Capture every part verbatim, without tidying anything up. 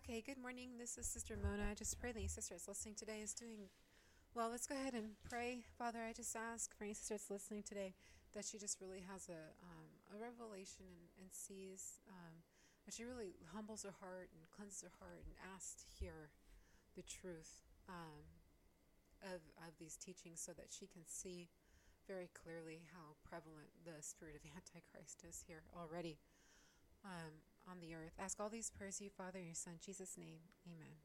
Okay, good morning. This is Sister Mona. I just pray that any sister that's listening today is doing well. Let's go ahead and pray. Father, I just ask for any sister that's listening today that she just really has a um, a revelation and, and sees um, that she really humbles her heart and cleanses her heart and asks to hear the truth um, of, of these teachings so that she can see very clearly how prevalent the spirit of Antichrist is here already um, on the earth. Ask all these prayers to you, Father, in your Son, Jesus' name. Amen.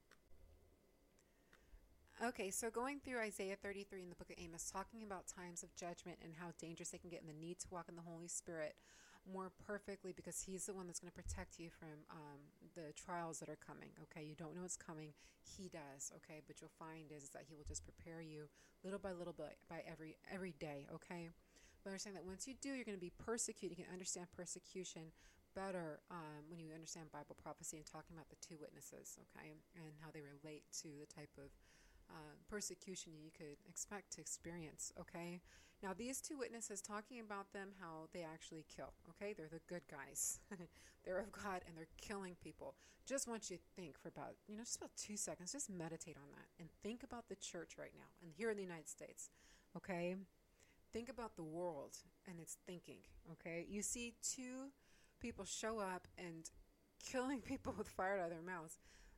Okay, so going through Isaiah thirty-three in the book of Amos, talking about times of judgment and how dangerous they can get and the need to walk in the Holy Spirit more perfectly because he's the one that's going to protect you from um, the trials that are coming, okay? You don't know what's coming. He does, okay? But you'll find is, is that he will just prepare you little by little by, by every every day, okay? But understand that once you do, you're going to be persecuted. You can understand persecution better um, when you understand Bible prophecy and talking about the two witnesses, okay? And how they relate to the type of Uh, persecution you could expect to experience, okay? Now, these two witnesses, talking about them, how they actually kill, okay? They're the good guys. They're of God, and they're killing people. Just want you to think for about, you know, just about two seconds. Just meditate on that, and think about the church right now, and here in the United States, okay? Think about the world and its thinking, okay? You see two people show up and killing people with fire out of their mouths.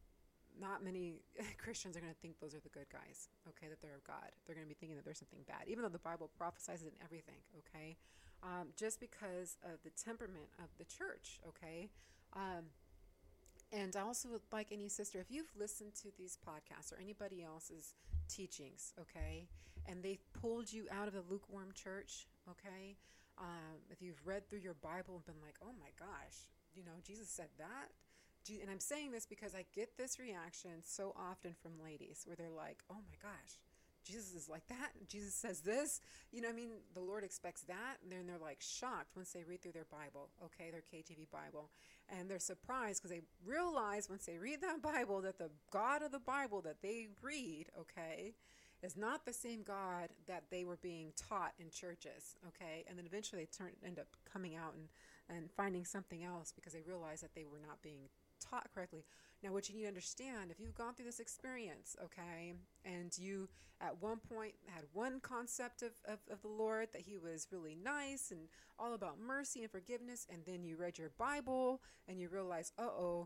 Not many Christians are going to think those are the good guys, okay, that they're of God. They're going to be thinking that there's something bad, even though the Bible prophesies it in everything, okay, um, just because of the temperament of the church, okay. Um, and I also would like any sister, if you've listened to these podcasts or anybody else's teachings, okay, and they've pulled you out of the lukewarm church, okay, um, if you've read through your Bible and been like, oh my gosh, you know, Jesus said that. And I'm saying this because I get this reaction so often from ladies where they're like, oh my gosh, Jesus is like that. Jesus says this. You know, I mean, the Lord expects that. And then they're like shocked once they read through their Bible, okay, their K J V Bible. And they're surprised because they realize once they read that Bible that the God of the Bible that they read, okay, is not the same God that they were being taught in churches, okay? And then eventually they turn end up coming out and, and finding something else because they realize that they were not being taught correctly. Now, what you need to understand, if you've gone through this experience, okay, and you at one point had one concept of, of, of the Lord, that he was really nice and all about mercy and forgiveness, and then you read your Bible and you realize, uh-oh,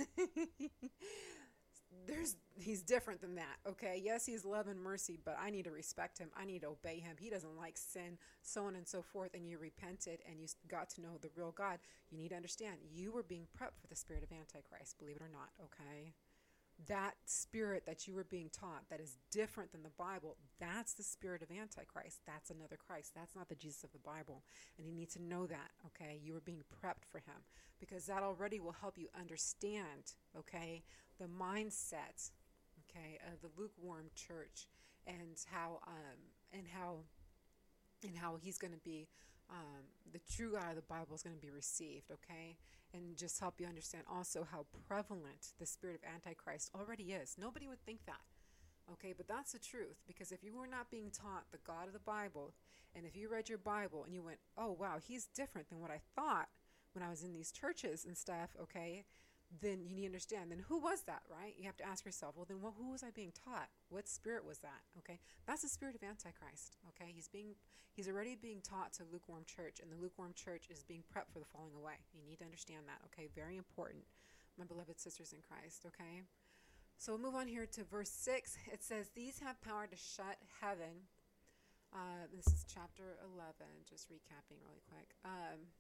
there's he's different than that, okay? Yes, he's love and mercy, but I need to respect him. I need to obey him. He doesn't like sin, so on and so forth. And you repented and you got to know the real God. You need to understand you were being prepped for the spirit of Antichrist, believe it or not, okay? That spirit that you were being taught that is different than the Bible, that's the spirit of Antichrist. That's another Christ. That's not the Jesus of the Bible. And you need to know that, okay? You were being prepped for him because that already will help you understand, okay, the mindset, okay, of the lukewarm church and how, um, and how, and how he's going to be, um, the true God of the Bible is going to be received, okay? And just help you understand also how prevalent the spirit of Antichrist already is. Nobody would think that, okay? But that's the truth, because if you were not being taught the God of the Bible, and if you read your Bible and you went, oh, wow, he's different than what I thought when I was in these churches and stuff, okay, then you need to understand, then who was that, right? You have to ask yourself, well, then what, who was I being taught? What spirit was that, okay? That's the spirit of Antichrist, okay? He's being, he's already being taught to lukewarm church, and the lukewarm church is being prepped for the falling away. You need to understand that, okay? Very important, my beloved sisters in Christ, okay? So we'll move on here to verse six. It says, these have power to shut heaven. Uh, this is chapter eleven, just recapping really quick. Um,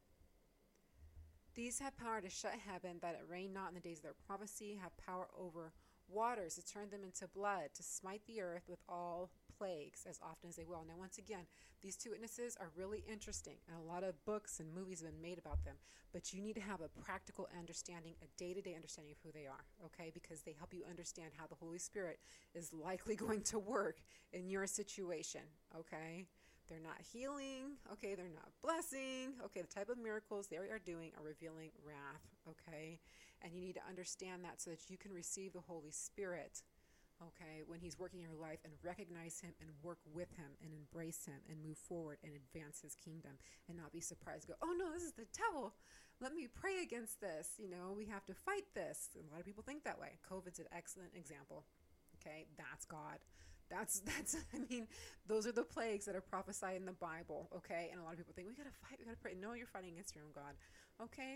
These have power to shut heaven, that it rain not in the days of their prophecy, have power over waters to turn them into blood, to smite the earth with all plagues as often as they will. Now, once again, these two witnesses are really interesting, and a lot of books and movies have been made about them, but you need to have a practical understanding, a day-to-day understanding of who they are, okay, because they help you understand how the Holy Spirit is likely going to work in your situation, okay? They're not healing, okay, they're not blessing, okay, the type of miracles they are doing are revealing wrath, okay, and you need to understand that so that you can receive the Holy Spirit, okay, when he's working in your life, and recognize him and work with him and embrace him and move forward and advance his kingdom, and not be surprised, go, oh no, this is the devil, let me pray against this. You know, we have to fight this. A lot of people think that way. COVID's an excellent example. Okay, that's God. That's, that's, I mean, those are the plagues that are prophesied in the Bible, okay? And a lot of people think, we got to fight, we got to pray. No, you're fighting against your own God, okay?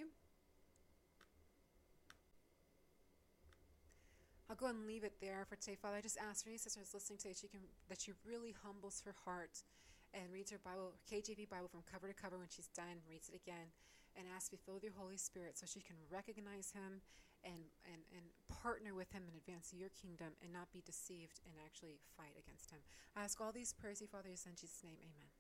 I'll go and leave it there for today. Father, I just ask for any sisters listening today, she can, that she really humbles her heart and reads her Bible, K J V Bible from cover to cover when she's done, reads it again, and asks to be filled with your Holy Spirit so she can recognize him and, and, and partner with him and advance your kingdom and not be deceived and actually fight against him. I ask all these prayers, Father, in Jesus' name, amen.